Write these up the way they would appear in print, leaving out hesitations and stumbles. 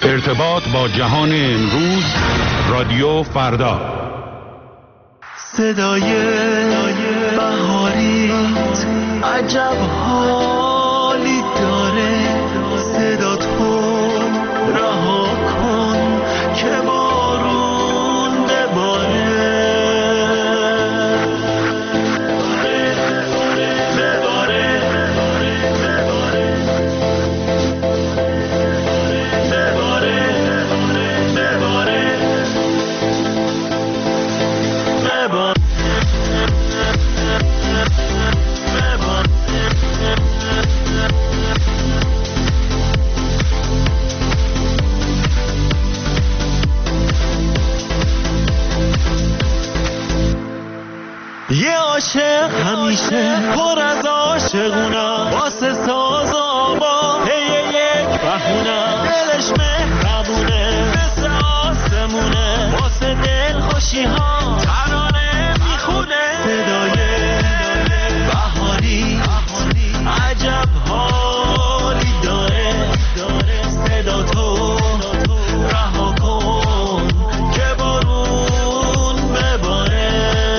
ارتباط با جهان امروز، رادیو فردا. صدای بهاریت عجب حالی داره، صدا تو رها کن که بارون بباره. یه عاشق همیشه پر از عاشقونا، واسه ساز آبا هی یک بهونه، دلش مهربونه مثل آسمونه، واسه دل خوشی ها ترانه میخونه. صدای بهاری عجب حالی داره، صدا تو رها کن که بارون بباره.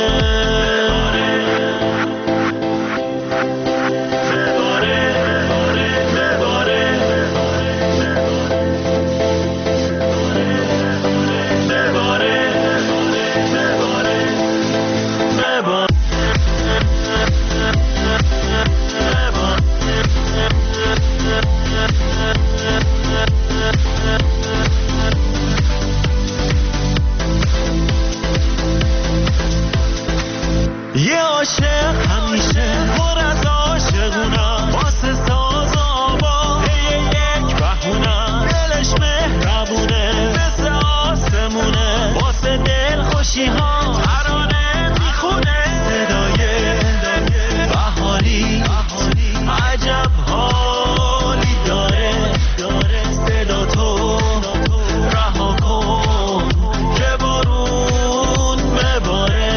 یه عاشق همیشه پر از عاشقونا، واسه ساز آبا هی یک بهونه، دلش مهربونه مثل آسمونه، واسه دل خوشی ها ترانه میخونه. صدای بهاری عجب حالی داره، صدا تو رها کن که بارون بباره.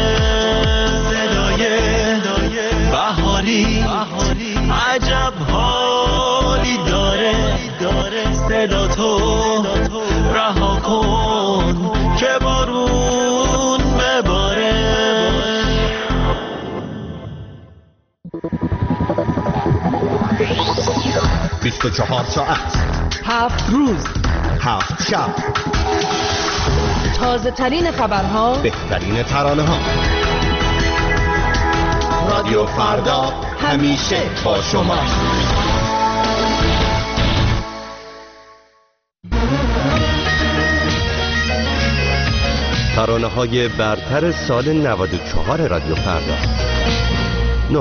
بهاری عجب حالی داره، صدا تو رها کن که بارون بباره. 24 ساعت، 7 روز، 7 شب، تازه ترین خبرها، بهترین ترانه ها. رادیو فردا همیشه با شما. ترانه های برتر سال 94 رادیو فردا. 9.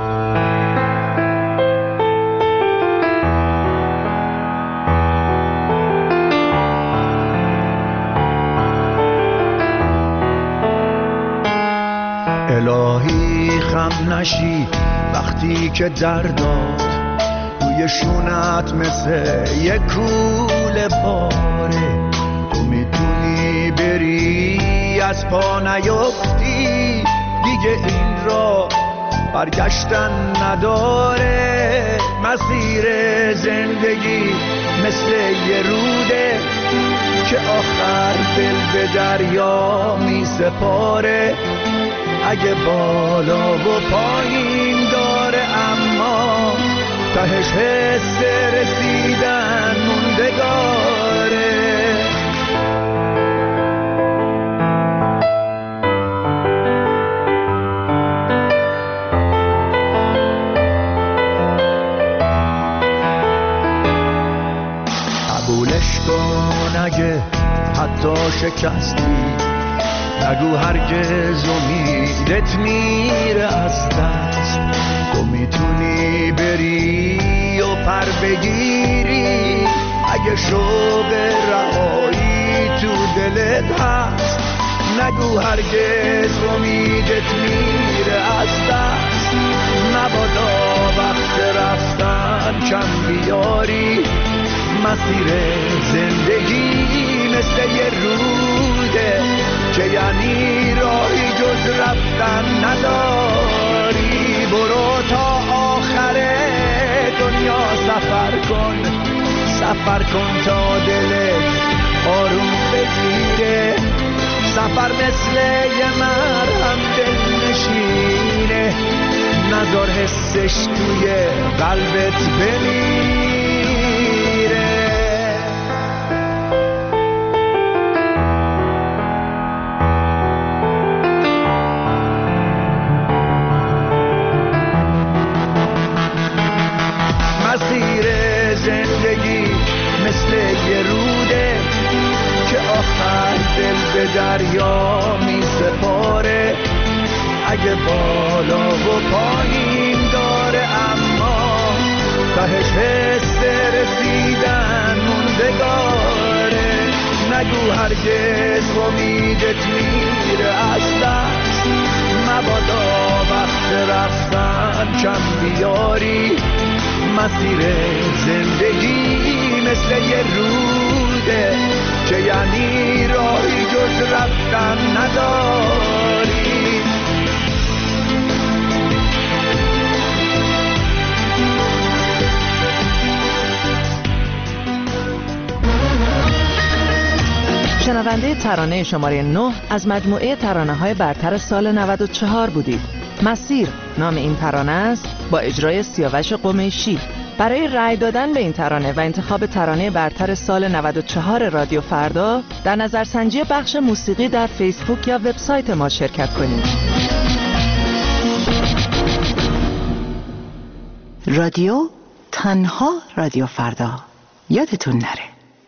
الهی خم نشی وقتی که درداد روی شونت مثل یک کوله باره، تو میتونی بری از پا نیفتی، دیگه این را برگشتن نداره. مسیر زندگی مثل یه روده که آخر دل به دریا می سپاره. اگه بالا و پایین داره اما تهش حس رسیدن موندگاره. قبولش کن اگه حتی شکستی، نگو هرگز امیدت میره از دست. تو میتونی بری و پر بگیری اگه شوق رهایی تو دلت هست. نگو هرگز امیدت میره از دست. مبادا وقت رفتن کم بیاری. مسیر زندگی مثل یه روده که یعنی راهی جز رفتن نداری. برو تا آخر دنیا سفر کن، سفر کن تا دلت آروم بگیره، سفر مثل یه مرهم دل نشینه، نذار حسش توی قلبت بمیره. مسیر زندگی مثل یه روده که آخر دل به دریا می سپاره، اگه بالا و پایین داره اما تهش حس رسیدن موندگاره. نگو هرگز امیدت میره از دست، مبادا وقت رفتن کم بیاری. مسیر زندگی مثل یه روده که یعنی راهی جز رفتن نداری. شنونده ترانه شماره 9 از مجموعه ترانه‌های برتر سال 94 بودید. مسیر نام این ترانه است با اجرای سیاوش قمیشی. برای رأی دادن به این ترانه و انتخاب ترانه برتر سال 94 رادیو فردا در نظرسنجی بخش موسیقی در فیسبوک یا وبسایت ما شرکت کنید. رادیو تنها رادیو فردا، یادتون نره.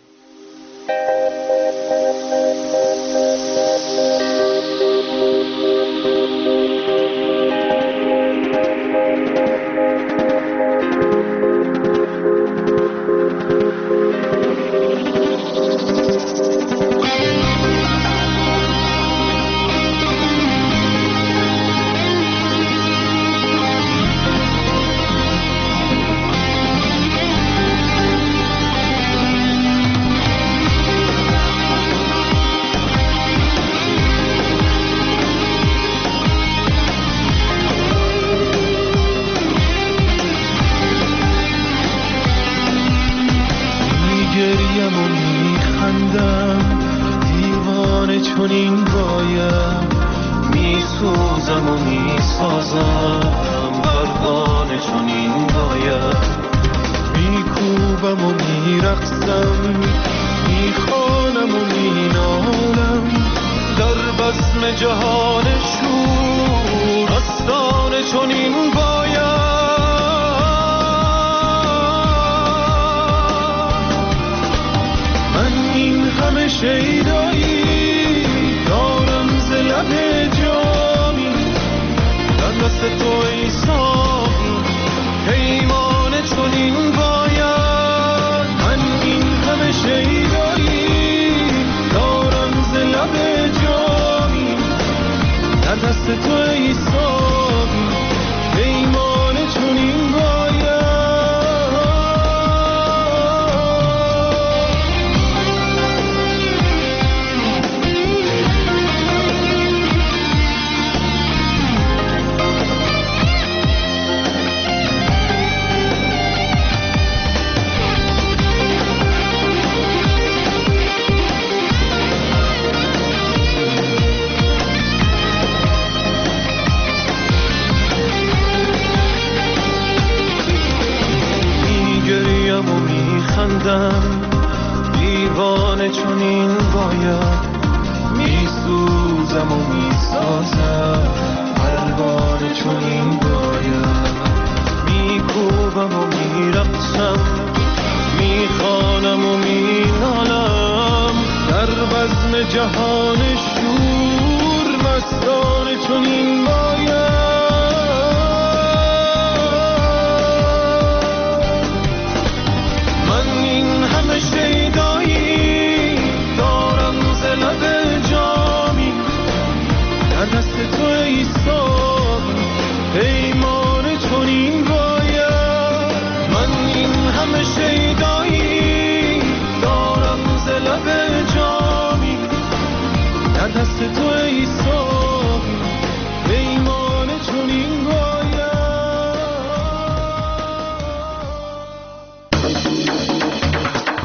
دیوانه چنین باید میسوزم و میسازم، پروانه چنین باید میکوبم و میرقصم، میخوانم و مینالم، در بزم جهان شور مستانه چنین باید. شیدایی دارم ز لب جامی، در دست تو ای صبح پیمان چنین باید. من این همه شیدایی دارم ز لب جامی، در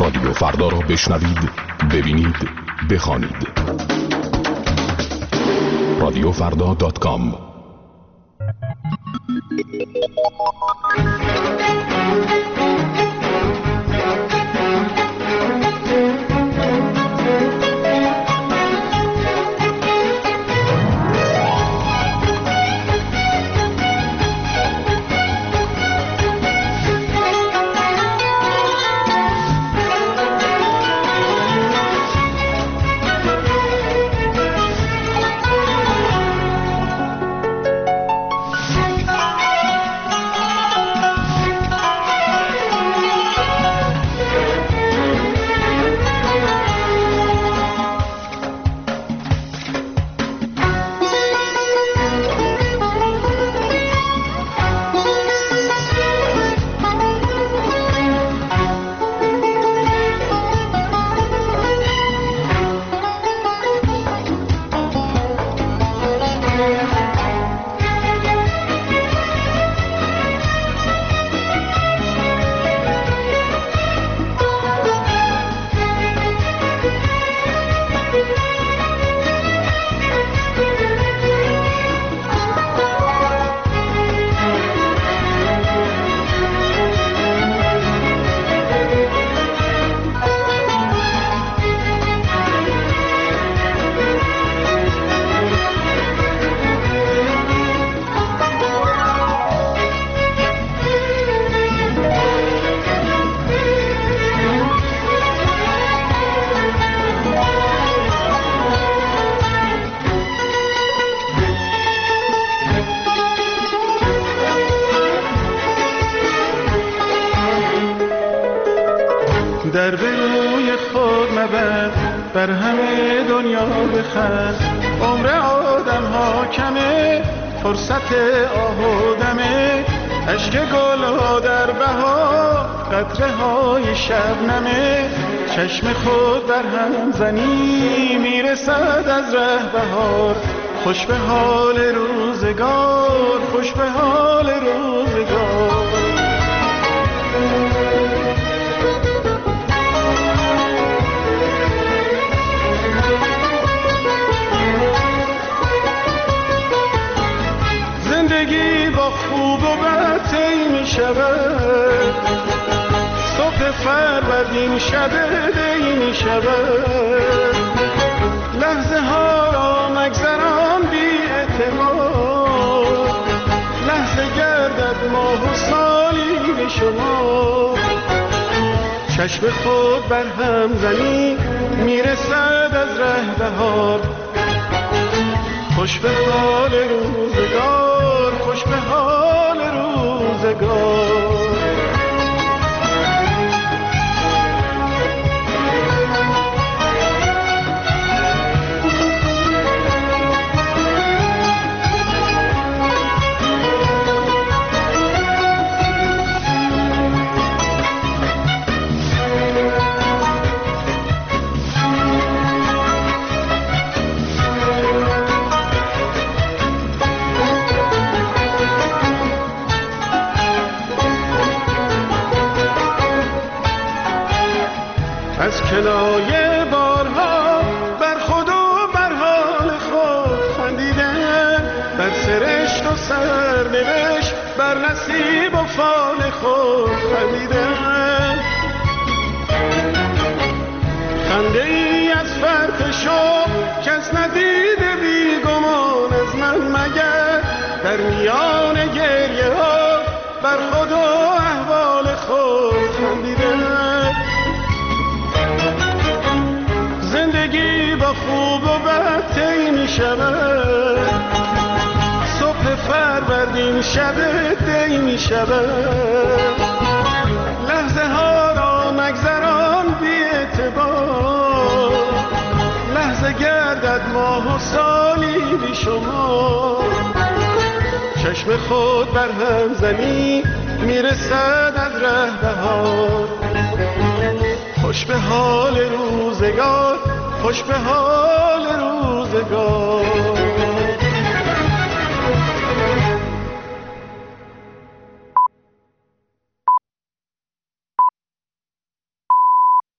رادیو فردا را بشنوید، ببینید، بخوانید. رادیوفردا.com. در به روی خود مبر، بر همه دنیا بخند. عمر آدم ها کمه، فرصت آه و دمه. اشک گل ها در بهار، قطره های شبنمه. چشم خود بر هم زنی، میرسد از ره بهار. خوش به حال روزگار، خوش به حال روزگار. زندگی با خوب و بد طی می شود، صبح فروردین شب دی می شود. لحظه ها را مگذران بی اعتبار، لحظه گردد ماه و سالی به شما. چشم خود بر هم زنی، میرسد از ره بهار. خوش به حال روزگار، خوش به حال روزگار. از کنایه بارها بر خود و بر حال خود خندیدن، بر سرشت و سرنوشت، بر نصیب و فال خود خندیدن. خنده ای از فرط شوق کس ندیده بیگمان از من مگر، در میان گریه ها بر خود و احوال خود خندیدن. زندگی با خوب و بد طی می شود، صبح فروردین شب دی می شود. لحظه ها را مگذران بی اعتبار، لحظه گردد ماه و سالی بی شما. چشم خود بر هم زنی، میرسد از ره بهار. خوش به حال روزگار، خوش به حال روزگار.